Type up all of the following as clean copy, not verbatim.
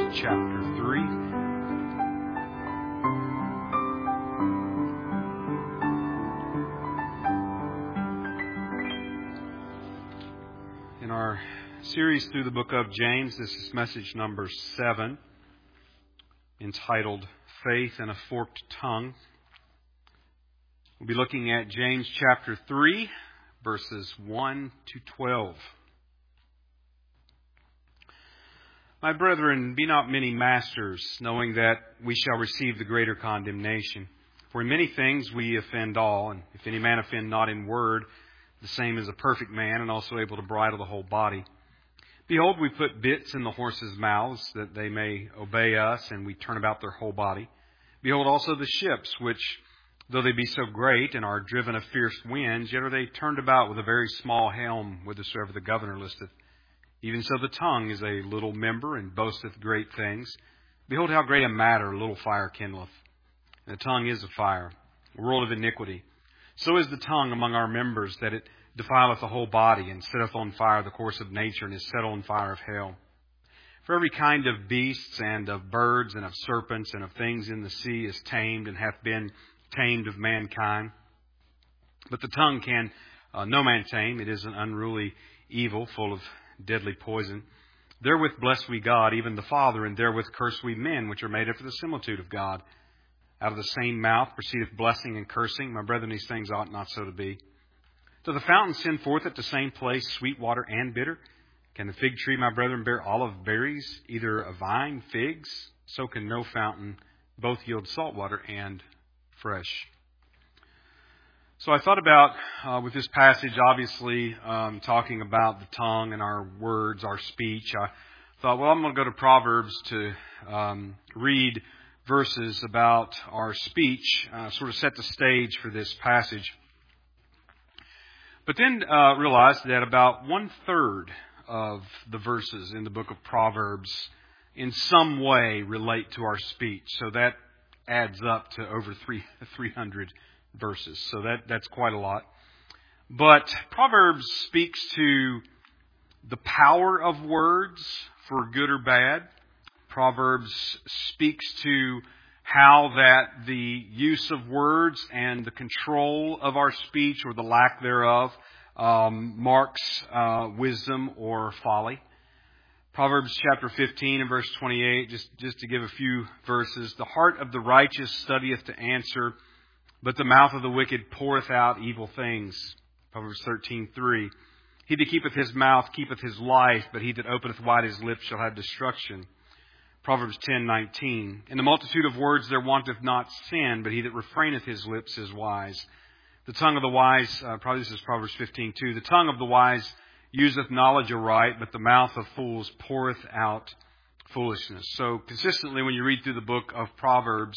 chapter 3. In our series through the book of James, this is message number 7, entitled Faith and a Forked Tongue. We'll be looking at James chapter 3, verses 1 to 12. My brethren, be not many masters, knowing that we shall receive the greater condemnation. For in many things we offend all, and if any man offend not in word, the same is a perfect man, and also able to bridle the whole body. Behold, we put bits in the horses' mouths, that they may obey us, and we turn about their whole body. Behold also the ships, which, though they be so great, and are driven of fierce winds, yet are they turned about with a very small helm, whithersoever the governor listeth. Even so the tongue is a little member, and boasteth great things. Behold how great a matter a little fire kindleth. And the tongue is a fire, a world of iniquity. So is the tongue among our members, that it defileth the whole body, and setteth on fire the course of nature, and is set on fire of hell. For every kind of beasts, and of birds, and of serpents, and of things in the sea is tamed, and hath been tamed of mankind. But the tongue can no man tame. It is an unruly evil, full of deadly poison. Therewith bless we God, even the Father, and therewith curse we men, which are made after the similitude of God. Out of the same mouth proceedeth blessing and cursing. My brethren, these things ought not so to be. Doth the fountain send forth at the same place sweet water and bitter? Can the fig tree, my brethren, bear olive berries, either a vine, figs? So can no fountain both yield salt water and fresh. So I thought about, with this passage, obviously, talking about the tongue and our words, our speech. I thought, well, I'm going to go to Proverbs to read verses about our speech, sort of set the stage for this passage. But then realized that about 1/3 of the verses in the book of Proverbs in some way relate to our speech. So that adds up to over 300 verses. So that's quite a lot. But Proverbs speaks to the power of words for good or bad. Proverbs speaks to how that the use of words and the control of our speech or the lack thereof marks wisdom or folly. Proverbs chapter 15 and verse 28, just to give a few verses. The heart of the righteous studieth to answer, but the mouth of the wicked poureth out evil things. Proverbs 13:3. He that keepeth his mouth keepeth his life, but he that openeth wide his lips shall have destruction. Proverbs 10:19. In the multitude of words there wanteth not sin, but he that refraineth his lips is wise. The tongue of the wise, probably this is Proverbs 15:2. The tongue of the wise useth knowledge aright, but the mouth of fools poureth out foolishness. So consistently when you read through the book of Proverbs,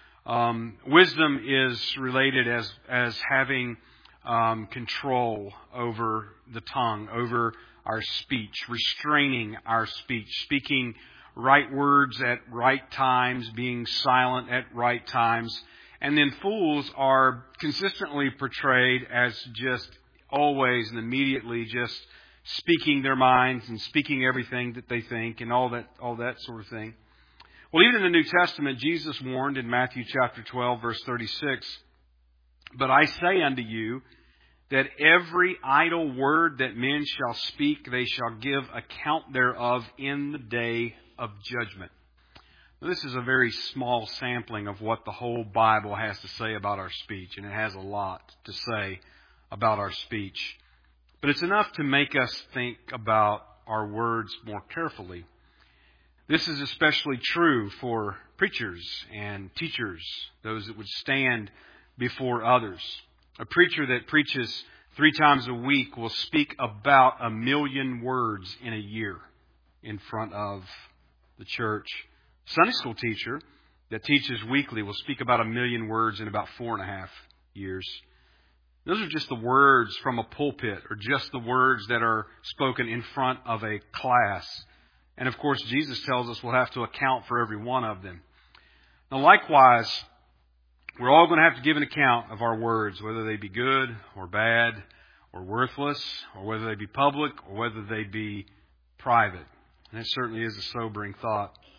wisdom is related as having control over the tongue, over our speech, restraining our speech, speaking right words at right times, being silent at right times. And then fools are consistently portrayed as just always and immediately just speaking their minds and speaking everything that they think and all that sort of thing. Well, even in the New Testament, Jesus warned in Matthew chapter 12, verse 36, "But I say unto you that every idle word that men shall speak, they shall give account thereof in the day of judgment." Now, this is a very small sampling of what the whole Bible has to say about our speech, and it has a lot to say about our speech. But it's enough to make us think about our words more carefully. This is especially true for preachers and teachers, those that would stand before others. A preacher that preaches 3 times a week will speak about 1 million words in a year in front of the church. A Sunday school teacher that teaches weekly will speak about 1 million words in about 4.5 years. Those are just the words from a pulpit, or just the words that are spoken in front of a class. And of course, Jesus tells us we'll have to account for every one of them. Now, likewise, we're all going to have to give an account of our words, whether they be good or bad or worthless, or whether they be public or whether they be private. And that certainly is a sobering thought.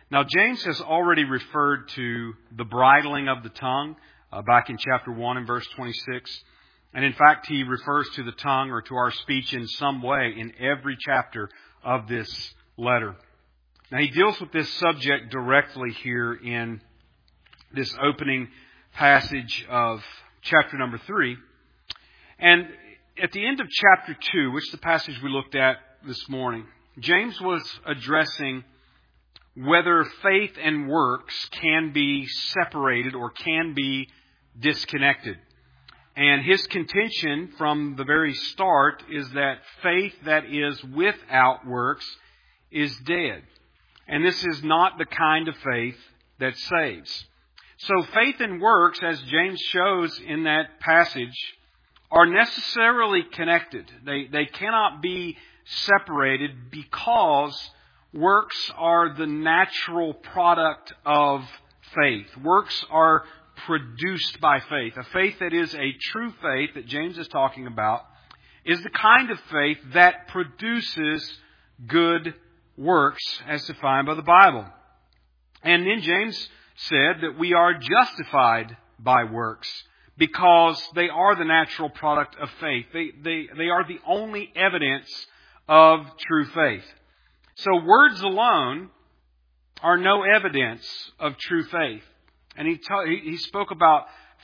Now, James has already referred to the bridling of the tongue back in chapter 1 and verse 26. And in fact, he refers to the tongue or to our speech in some way in every chapter of this letter. Now, he deals with this subject directly here in this opening passage of chapter number 3. And at the end of chapter 2, which is the passage we looked at this morning, James was addressing whether faith and works can be separated or can be disconnected. And his contention from the very start is that faith that is without works is dead. And this is not the kind of faith that saves. So faith and works, as James shows in that passage, are necessarily connected. They cannot be separated because works are the natural product of faith. Works are produced by faith. A faith that is a true faith that James is talking about is the kind of faith that produces good works as defined by the Bible. And then James said that we are justified by works because they are the natural product of faith. They are the only evidence of true faith. So words alone are no evidence of true faith. And he spoke about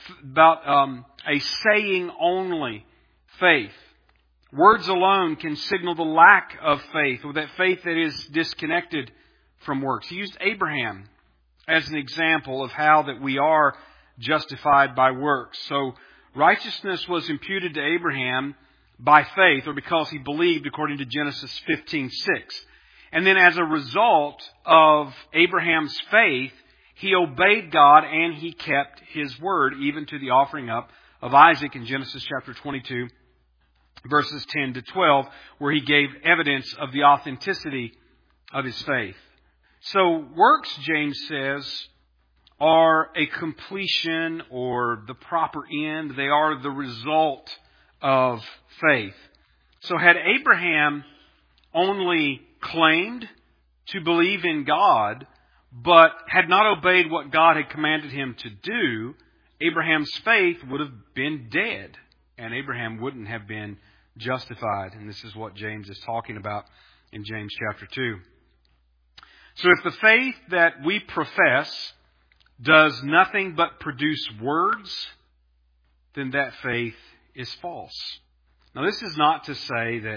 a saying only faith. Words alone can signal the lack of faith, or that faith that is disconnected from works. He used Abraham as an example of how that we are justified by works. So righteousness was imputed to Abraham by faith, or because he believed, according to Genesis 15:6. And then as a result of Abraham's faith, he obeyed God and he kept His word, even to the offering up of Isaac in Genesis chapter 22, verses 10 to 12, where he gave evidence of the authenticity of his faith. So works, James says, are a completion or the proper end. They are the result of faith. So had Abraham only claimed to believe in God, but had not obeyed what God had commanded him to do, Abraham's faith would have been dead, and Abraham wouldn't have been justified. And this is what James is talking about in James chapter 2. So if the faith that we profess does nothing but produce words, then that faith is false. Now, this is not to say that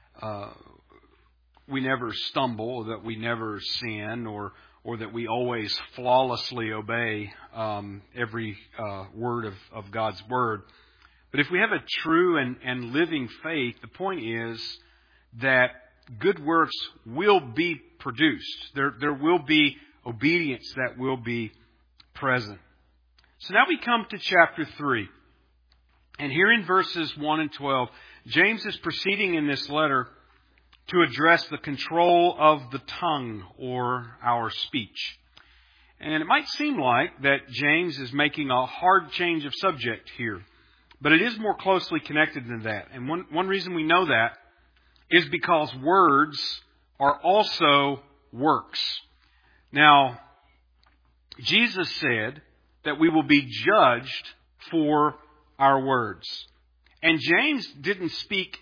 we never stumble, or that we never sin, or that we always flawlessly obey every word of God's Word. But if we have a true and living faith, the point is that good works will be produced. There will be obedience that will be present. So now we come to chapter 3. And here in verses 1 and 12, James is proceeding in this letter to address the control of the tongue, or our speech. And it might seem like that James is making a hard change of subject here, but it is more closely connected than that. And one reason we know that is because words are also works. Now, Jesus said that we will be judged for our words. And James didn't speak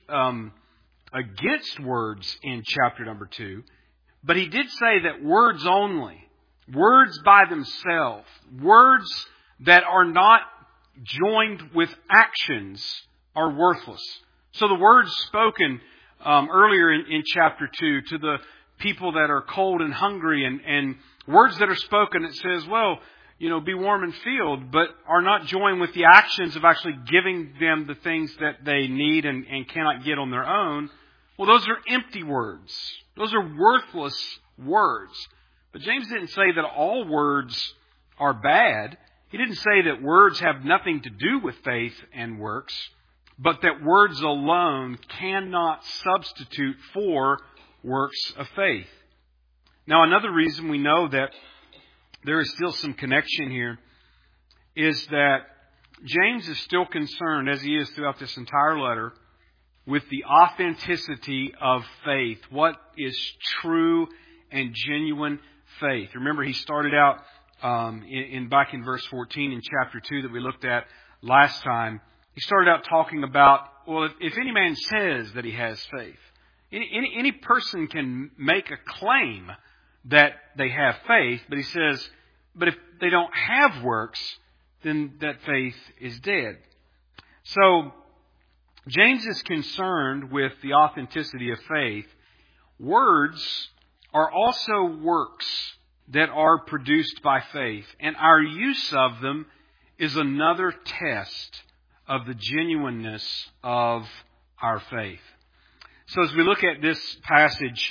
against words in chapter number 2, but he did say that words only, words by themselves, words that are not joined with actions, are worthless. So the words spoken earlier in chapter 2 to the people that are cold and hungry, and words that are spoken that says, well, be warm and filled, but are not joined with the actions of actually giving them the things that they need and cannot get on their own. Well, those are empty words. Those are worthless words. But James didn't say that all words are bad. He didn't say that words have nothing to do with faith and works, but that words alone cannot substitute for works of faith. Now, another reason we know that there is still some connection here is that James is still concerned, as he is throughout this entire letter, with the authenticity of faith. What is true and genuine faith. Remember, he started out back in verse 14 in chapter 2 that we looked at last time. He started out talking about, well, if any man says that he has faith, any person can make a claim that they have faith, but he says, but if they don't have works, then that faith is dead. So, James is concerned with the authenticity of faith. Words are also works that are produced by faith, and our use of them is another test of the genuineness of our faith. So as we look at this passage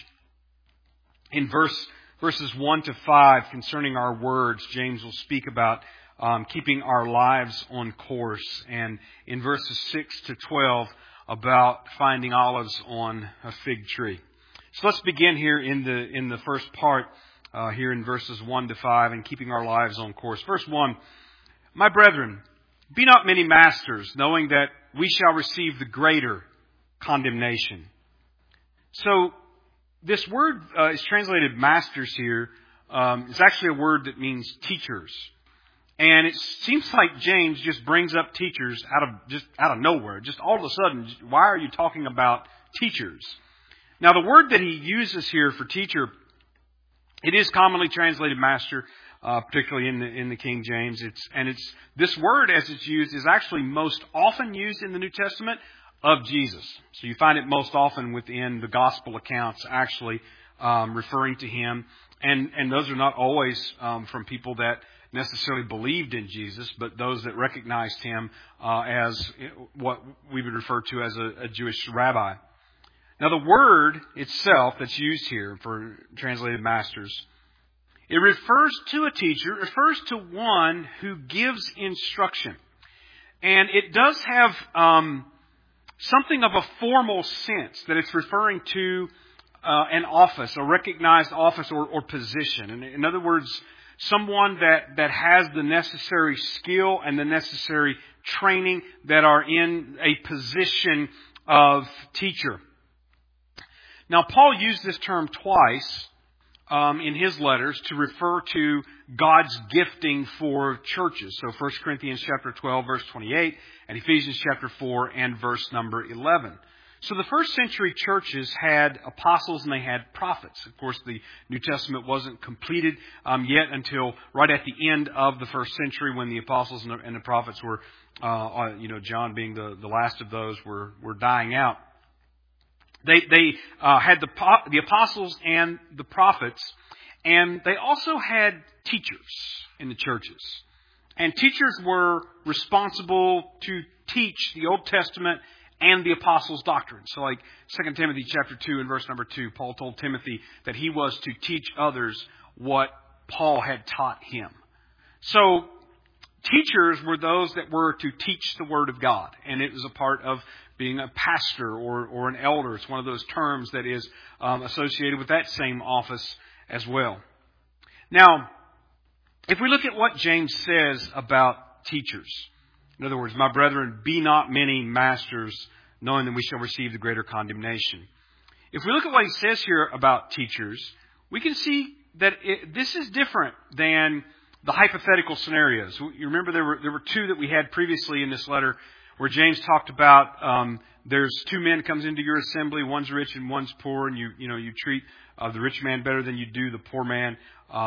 in verses 1 to 5 concerning our words, James will speak about keeping our lives on course, and in verses 6 to 12 about finding olives on a fig tree. So let's begin here in the first part, here in verses 1 to 5, and keeping our lives on course. Verse 1, my brethren, be not many masters, knowing that we shall receive the greater condemnation. So this word is translated masters here. It's actually a word that means teachers. And it seems like James just brings up teachers out of nowhere. Just all of a sudden, why are you talking about teachers? Now, the word that he uses here for teacher, it is commonly translated master, particularly in the King James. It's this word, as it's used, is actually most often used in the New Testament of Jesus. So you find it most often within the gospel accounts, actually referring to him. And those are not always from people that necessarily believed in Jesus, but those that recognized him as what we would refer to as a Jewish rabbi. Now, the word itself that's used here for translated masters, it refers to a teacher, it refers to one who gives instruction. And it does have something of a formal sense, that it's referring to an office, a recognized office or position. And in other words, someone that has the necessary skill and the necessary training that are in a position of teacher. Now, Paul used this term twice in his letters to refer to God's gifting for churches. So 1 Corinthians chapter 12, verse 28, and Ephesians chapter 4 and verse number 11. So the first century churches had apostles and they had prophets. Of course, the New Testament wasn't completed yet until right at the end of the first century, when the apostles and the prophets were, John being the last of those, were dying out. They had the apostles and the prophets, and they also had teachers in the churches. And teachers were responsible to teach the Old Testament and the apostles' doctrine. So like 2 Timothy chapter 2 and verse number 2, Paul told Timothy that he was to teach others what Paul had taught him. So teachers were those that were to teach the Word of God. And it was a part of being a pastor or an elder. It's one of those terms that is associated with that same office as well. Now, if we look at what James says about teachers, in other words, my brethren, be not many masters, knowing that we shall receive the greater condemnation. If we look at what he says here about teachers, we can see that this is different than the hypothetical scenarios. You remember there were two that we had previously in this letter where James talked about there's two men comes into your assembly, one's rich and one's poor, and you treat the rich man better than you do the poor man,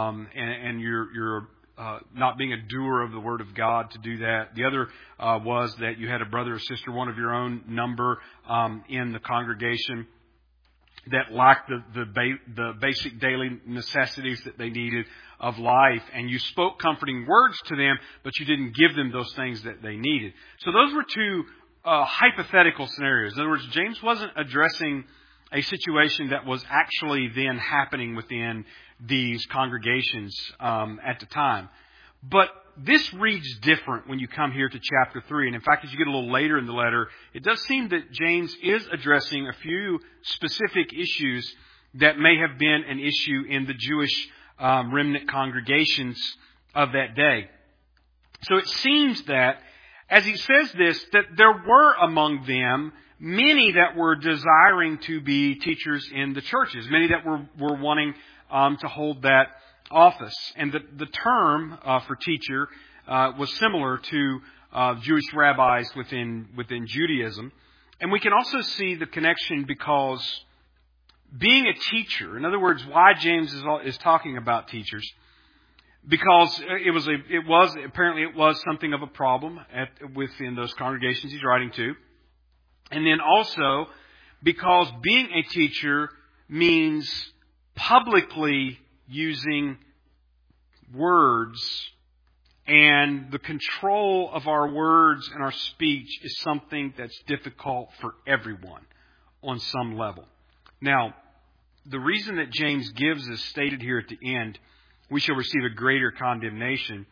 and you're not being a doer of the Word of God to do that. The other was that you had a brother or sister, one of your own number, in the congregation that lacked the basic daily necessities that they needed of life, and you spoke comforting words to them, but you didn't give them those things that they needed. So those were two hypothetical scenarios. In other words, James wasn't addressing a situation that was actually then happening within these congregations at the time. But this reads different when you come here to chapter 3. And in fact, as you get a little later in the letter, it does seem that James is addressing a few specific issues that may have been an issue in the Jewish remnant congregations of that day. So it seems that, as he says this, that there were among them many that were desiring to be teachers in the churches, many that were wanting to hold that office. And the term for teacher was similar to Jewish rabbis within Judaism. And we can also see the connection because being a teacher, in other words, why James is talking about teachers, because it was something of a problem within those congregations he's writing to. And then also because being a teacher means publicly using words, and the control of our words and our speech is something that's difficult for everyone on some level. Now, the reason that James gives is stated here at the end: we shall receive a greater condemnation.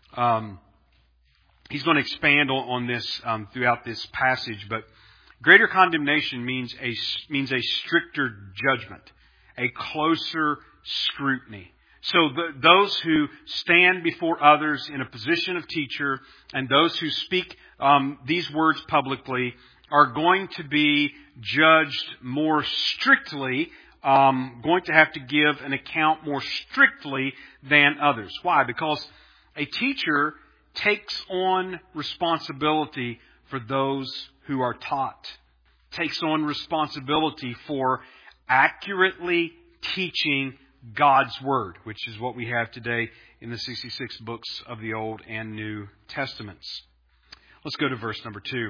He's going to expand on this throughout this passage, but greater condemnation means a stricter judgment, a closer scrutiny. So those who stand before others in a position of teacher and those who speak these words publicly are going to be judged more strictly, going to have to give an account more strictly than others. Why? Because a teacher takes on responsibility for those who are taught, takes on responsibility for accurately teaching God's Word, which is what we have today in the 66 books of the Old and New Testaments. Let's go to verse number 2.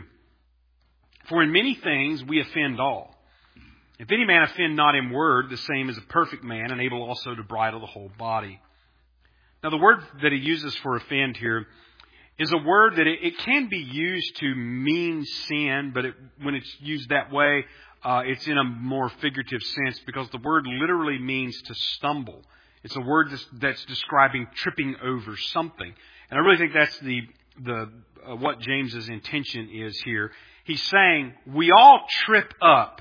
For in many things we offend all. If any man offend not in word, the same is a perfect man, and able also to bridle the whole body. Now the word that he uses for offend here is a word that it can be used to mean sin, but when it's used that way, it's in a more figurative sense because the word literally means to stumble. It's a word that's describing tripping over something. And I really think that's the what James's intention is here. He's saying we all trip up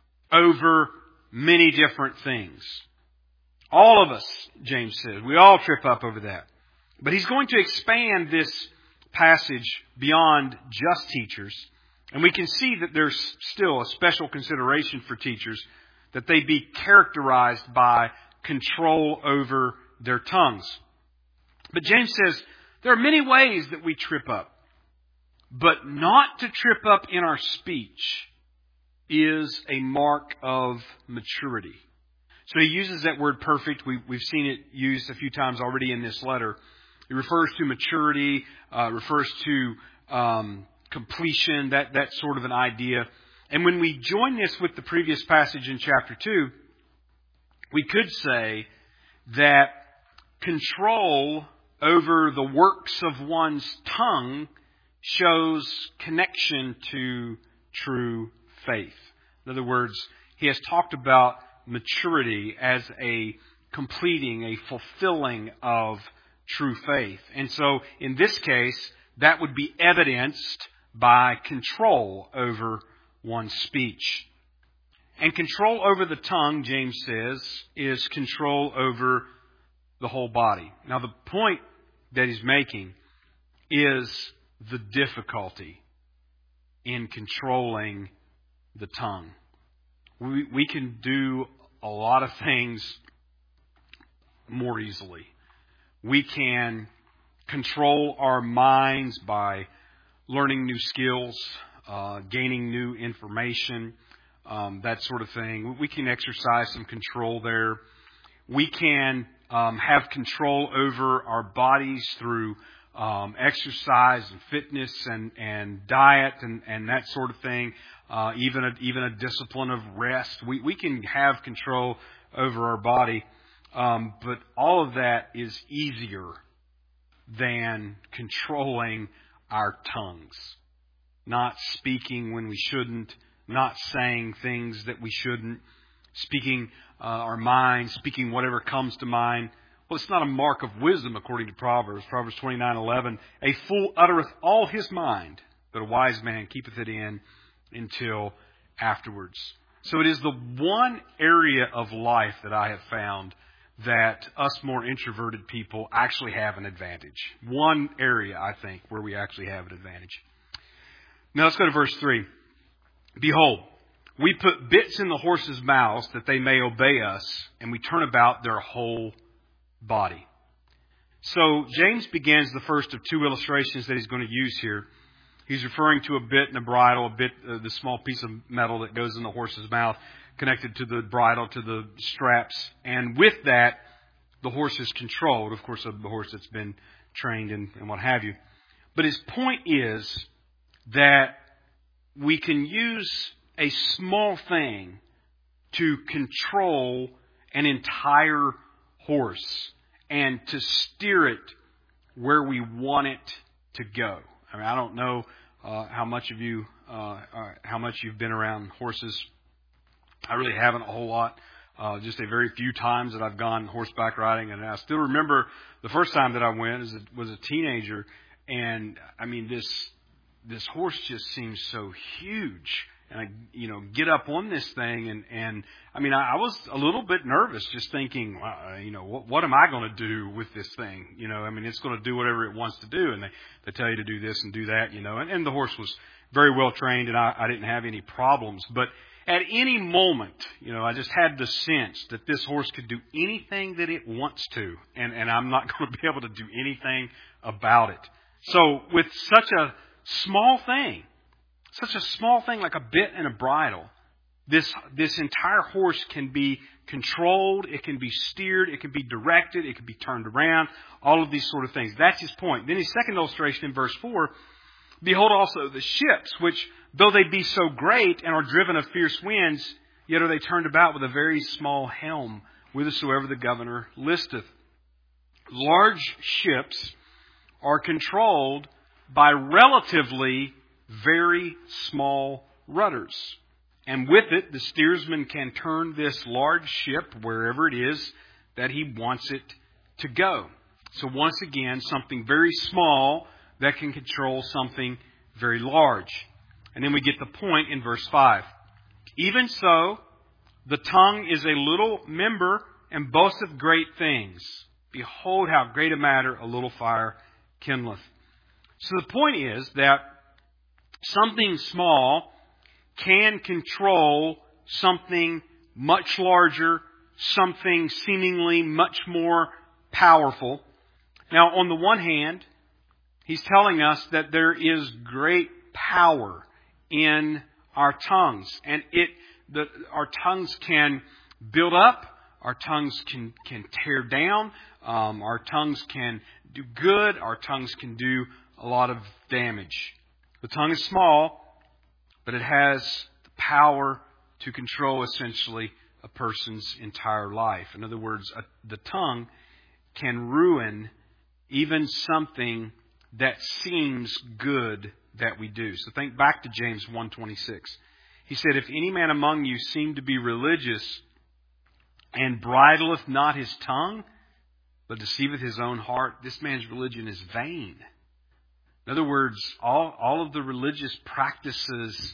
over many different things. All of us, James says, we all trip up over that. But he's going to expand this passage beyond just teachers. And we can see that there's still a special consideration for teachers, that they be characterized by control over their tongues. But James says there are many ways that we trip up. But not to trip up in our speech is a mark of maturity. So he uses that word perfect. We've seen it used a few times already in this letter. It refers to maturity, refers to completion, that sort of an idea. And when we join this with the previous passage in chapter 2, we could say that control over the works of one's tongue shows connection to true faith. In other words, he has talked about maturity as a completing, a fulfilling of true faith. And so in this case, that would be evidenced by control over one's speech. And control over the tongue, James says, is control over the whole body. Now the point that he's making is the difficulty in controlling the tongue. We can do a lot of things more easily. We can control our minds by learning new skills, gaining new information, that sort of thing. We can exercise some control there. We can have control over our bodies through exercise and fitness and diet and that sort of thing. Even a discipline of rest. We can have control over our body, but all of that is easier than controlling our tongues. Not speaking when we shouldn't, not saying things that we shouldn't, speaking our minds, speaking whatever comes to mind. Well, it's not a mark of wisdom according to Proverbs. Proverbs 29:11. A fool uttereth all his mind, but a wise man keepeth it in until afterwards. So it is the one area of life that I have found that us more introverted people actually have an advantage. One area, I think, where we actually have an advantage. Now let's go to verse 3. Behold, We put bits in the horses' mouths that they may obey us, and we turn about their whole body. So James begins the first of two illustrations that he's going to use here. He's referring to a bit and a bridle, the small piece of metal that goes in the horse's mouth, connected to the bridle, to the straps. And with that, the horse is controlled, of course, of the horse that's been trained and what have you. But his point is that we can use a small thing to control an entire horse and to steer it where we want it to go. I mean, I don't know how much you've been around horses. I really haven't a whole lot. Just a very few times that I've gone horseback riding, and I still remember the first time that I went was a teenager, and I mean this horse just seems so huge. And I, get up on this thing, and I mean, I was a little bit nervous, just thinking, what am I going to do with this thing? I mean, it's going to do whatever it wants to do, and they tell you to do this and do that, and the horse was very well trained, and I didn't have any problems. But at any moment, I just had the sense that this horse could do anything that it wants to, and I'm not going to be able to do anything about it. So with such a small thing like a bit and a bridle, this entire horse can be controlled, it can be steered, it can be directed, it can be turned around, all of these sort of things. That's his point. Then his second illustration in verse 4, behold also the ships, which though they be so great and are driven of fierce winds, yet are they turned about with a very small helm, whithersoever the governor listeth. Large ships are controlled by relatively very small rudders. And with it, the steersman can turn this large ship wherever it is that he wants it to go. So once again, something very small that can control something very large. And then we get the point in verse 5. Even so, the tongue is a little member and boasteth great things. Behold how great a matter a little fire kindleth. So the point is that something small can control something much larger, something seemingly much more powerful. Now, on the one hand, he's telling us that there is great power in our tongues. And our tongues can build up, our tongues can tear down, our tongues can do good, our tongues can do a lot of damage. The tongue is small, but it has the power to control essentially a person's entire life. In other words, the tongue can ruin even something that seems good that we do. So think back to James 1:26. He said, if any man among you seem to be religious and bridleth not his tongue, but deceiveth his own heart, this man's religion is vain. In other words, all of the religious practices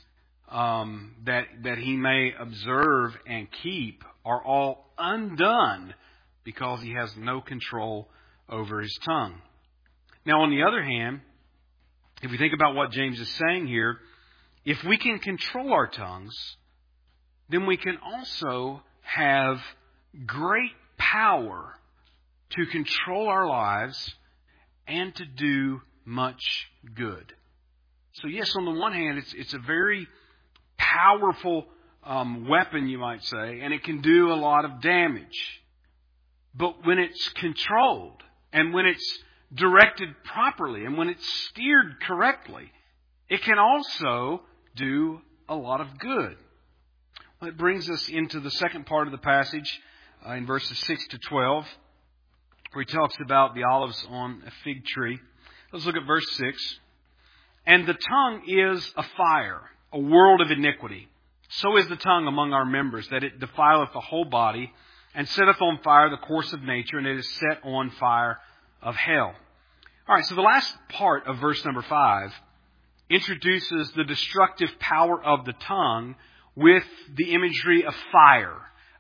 that he may observe and keep are all undone because he has no control over his tongue. Now, on the other hand, if we think about what James is saying here, if we can control our tongues, then we can also have great power to control our lives and to do much good. So yes, on the one hand, it's a very powerful weapon, you might say, and it can do a lot of damage. But when it's controlled, and when it's directed properly, and when it's steered correctly, it can also do a lot of good. Well, it brings us into the second part of the passage in verses 6 to 12, where he talks about the olives on a fig tree. Let's look at verse 6. And the tongue is a fire, a world of iniquity. So is the tongue among our members, that it defileth the whole body, and setteth on fire the course of nature, and it is set on fire of hell. All right, so the last part of verse number 5 introduces the destructive power of the tongue with the imagery of fire.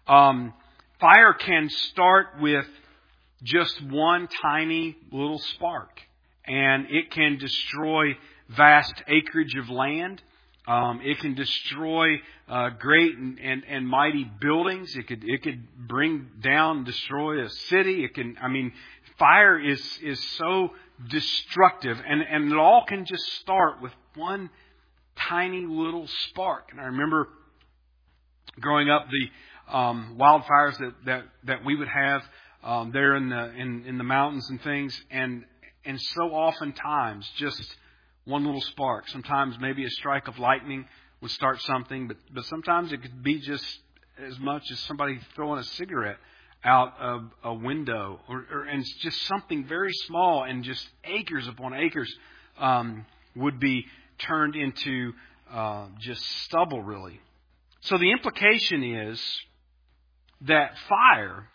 Fire can start with just one tiny little spark, and it can destroy vast acreage of land. It can destroy great and mighty buildings. It could bring down, destroy a city. Fire is so destructive, and it all can just start with one tiny little spark. And I remember growing up, the wildfires that we would have there in the mountains and things, and so oftentimes just one little spark. Sometimes maybe a strike of lightning would start something, but sometimes it could be just as much as somebody throwing a cigarette out of a window, and it's just something very small, and just acres upon acres would be turned into just stubble, really. So the implication is that fire,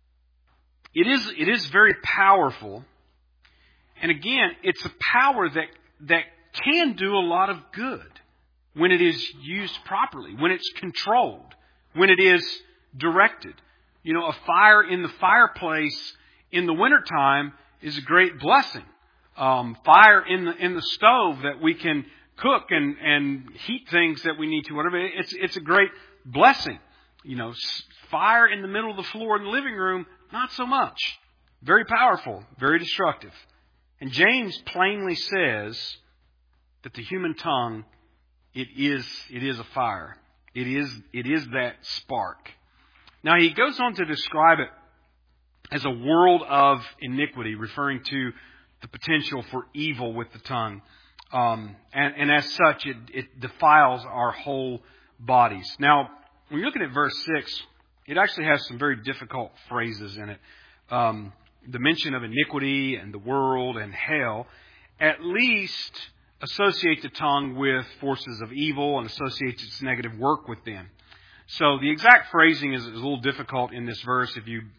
it is very powerful, and again, it's a power that can do a lot of good when it is used properly, when it's controlled, when it is directed. You know, a fire in the fireplace in the wintertime is a great blessing. Fire in the stove that we can cook and heat things that we need to, whatever. It's a great blessing. You know, fire in the middle of the floor in the living room, not so much. Very powerful, very destructive. And James plainly says that the human tongue, it is a fire. It is that spark. Now he goes on to describe it as a world of iniquity, referring to the potential for evil with the tongue. And as such, it defiles our whole bodies. Now, when you're looking at verse 6, it actually has some very difficult phrases in it. The mention of iniquity and the world and hell at least associate the tongue with forces of evil and associates its negative work with them. So the exact phrasing is a little difficult in this verse. If you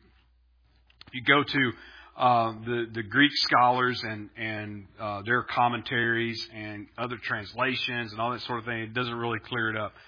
go to the Greek scholars and their commentaries and other translations and all that sort of thing, it doesn't really clear it up.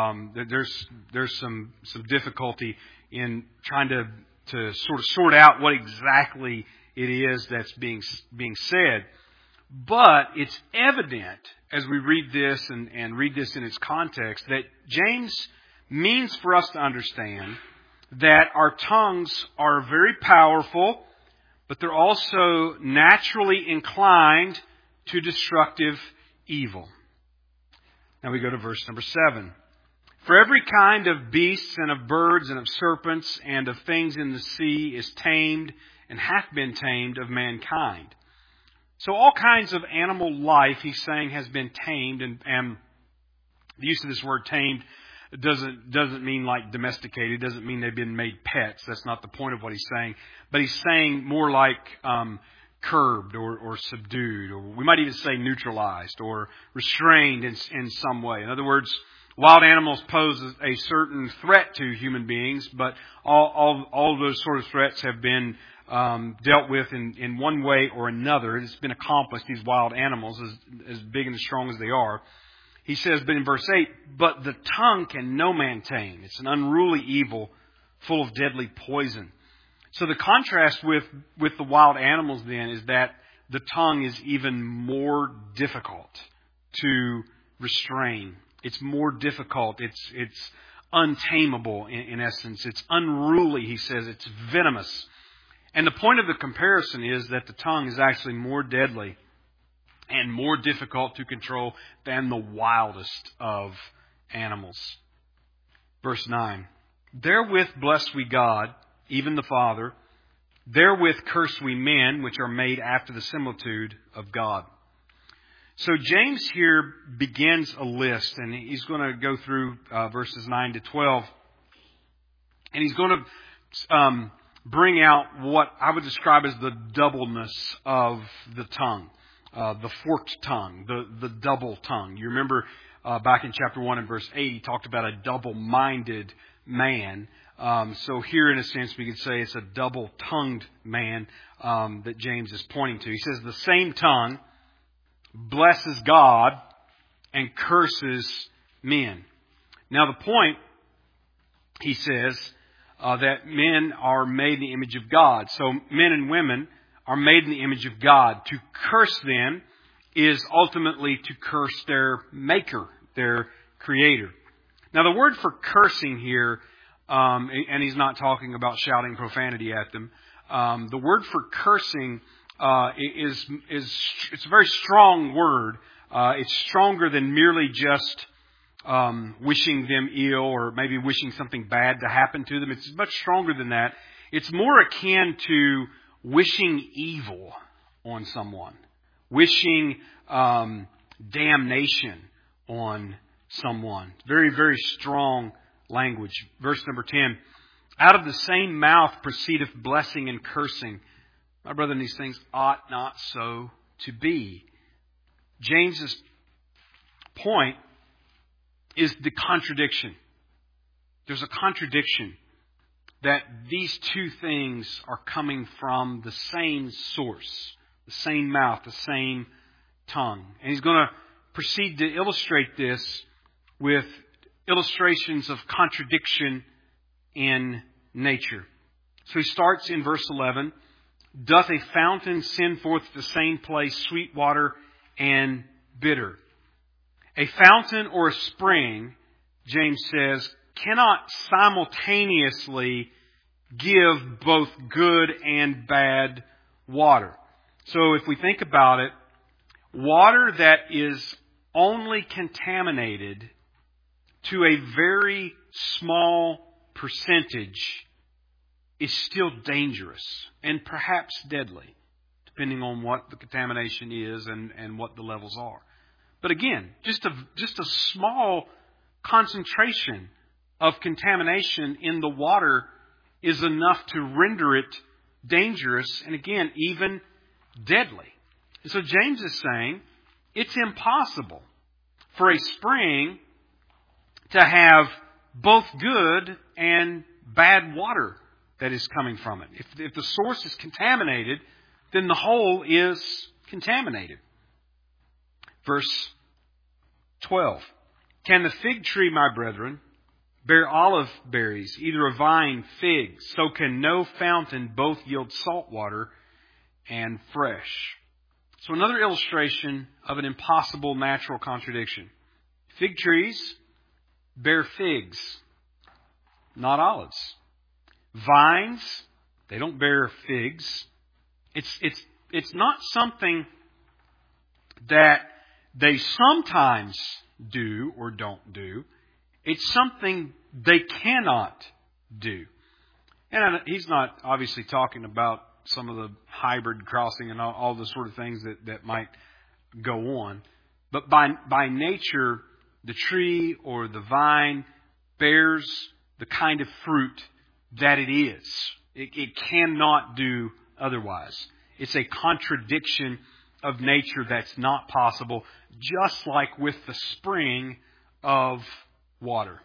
There's some difficulty in trying to sort of sort out what exactly it is that's being said. But it's evident as we read this and read this in its context that James means for us to understand that our tongues are very powerful, but they're also naturally inclined to destructive evil. Now we go to verse number 7. For every kind of beasts and of birds and of serpents and of things in the sea is tamed and hath been tamed of mankind. So all kinds of animal life, he's saying, has been tamed, and the use of this word tamed doesn't mean like domesticated. It doesn't mean they've been made pets. That's not the point of what he's saying. But he's saying more like curbed or subdued, or we might even say neutralized or restrained in some way. In other words, wild animals pose a certain threat to human beings, but all of those sort of threats have been dealt with in one way or another. It's been accomplished, these wild animals, as big and as strong as they are. He says, but in verse 8, but the tongue can no man tame. It's an unruly evil full of deadly poison. So the contrast with the wild animals then is that the tongue is even more difficult to restrain. It's more difficult. It's untamable in essence. It's unruly, he says. It's venomous. And the point of the comparison is that the tongue is actually more deadly and more difficult to control than the wildest of animals. Verse 9. Therewith bless we God, even the Father. Therewith curse we men, which are made after the similitude of God. So James here begins a list, and he's going to go through verses 9 to 12. And he's going to bring out what I would describe as the doubleness of the tongue. The forked tongue, the double tongue. You remember back in chapter 1 and verse 8, he talked about a double-minded man. So here, in a sense, we could say it's a double-tongued man that James is pointing to. He says the same tongue blesses God and curses men. Now the point, he says, that men are made in the image of God. So men and women are made in the image of God. To curse them is ultimately to curse their Maker, their Creator. Now, the word for cursing here, and he's not talking about shouting profanity at them. The word for cursing is it's a very strong word. It's stronger than merely just wishing them ill or maybe wishing something bad to happen to them. It's much stronger than that. It's more akin to wishing evil on someone, wishing damnation on someone. Very, very strong language. Verse number 10. Out of the same mouth proceedeth blessing and cursing. My brethren, these things ought not so to be. James's point is the contradiction. There's a contradiction that these two things are coming from the same source, the same mouth, the same tongue. And he's going to proceed to illustrate this with illustrations of contradiction in nature. So he starts in verse 11. Doth a fountain send forth the same place sweet water and bitter? A fountain or a spring, James says, cannot simultaneously give both good and bad water. So if we think about it, water that is only contaminated to a very small percentage is still dangerous and perhaps deadly, depending on what the contamination is and what the levels are. But again, just a small concentration of contamination in the water is enough to render it dangerous and again, even deadly. And so James is saying it's impossible for a spring to have both good and bad water that is coming from it. If the source is contaminated, then the whole is contaminated. Verse 12. Can the fig tree, my brethren, bear olive berries, either a vine, figs? So can no fountain both yield salt water and fresh. So another illustration of an impossible natural contradiction. Fig trees bear figs, not olives. Vines, they don't bear figs. It's not something that they sometimes do or don't do. It's something they cannot do. And he's not obviously talking about some of the hybrid crossing and all the sort of things that might go on. But by nature, the tree or the vine bears the kind of fruit that it is. It cannot do otherwise. It's a contradiction of nature that's not possible, just like with the spring of water.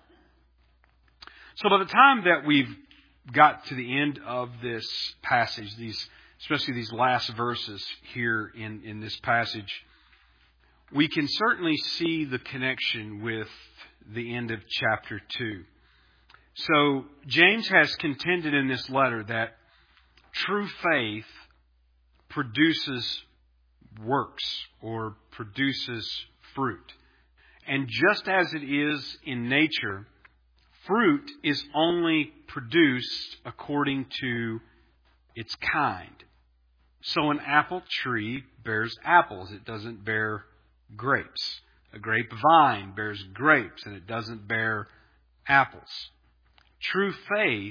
So by the time that we've got to the end of this passage, especially these last verses here in this passage, we can certainly see the connection with the end of chapter 2. So James has contended in this letter that true faith produces works or produces fruit. And just as it is in nature, fruit is only produced according to its kind. So an apple tree bears apples. It doesn't bear grapes. A grapevine bears grapes and it doesn't bear apples. True faith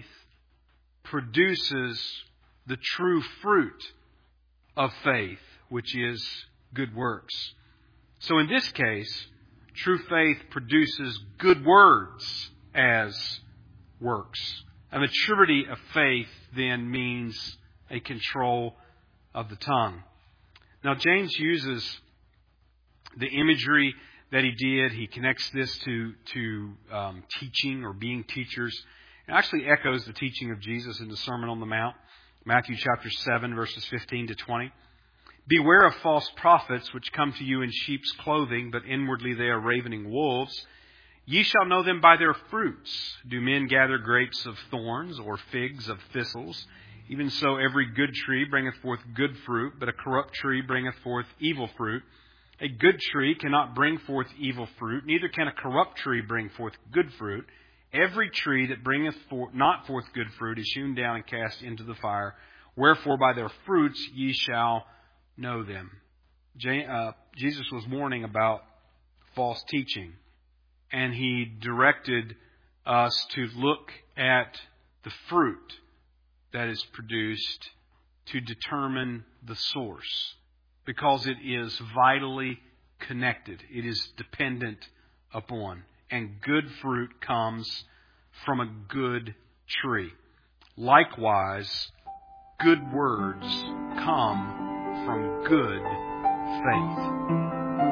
produces the true fruit of faith, which is good works. So in this case, true faith produces good words as works. A maturity of faith then means a control of the tongue. Now James uses the imagery that he did. He connects this to teaching or being teachers. It actually echoes the teaching of Jesus in the Sermon on the Mount, Matthew chapter 7, verses 15 to 20. Beware of false prophets, which come to you in sheep's clothing, but inwardly they are ravening wolves. Ye shall know them by their fruits. Do men gather grapes of thorns, or figs of thistles? Even so every good tree bringeth forth good fruit, but a corrupt tree bringeth forth evil fruit. A good tree cannot bring forth evil fruit, neither can a corrupt tree bring forth good fruit. Every tree that bringeth not forth good fruit is hewn down and cast into the fire. Wherefore by their fruits ye shall know them. Jesus was warning about false teaching, and He directed us to look at the fruit that is produced to determine the source, because it is vitally connected. It is dependent upon. And good fruit comes from a good tree. Likewise, good words come from good faith.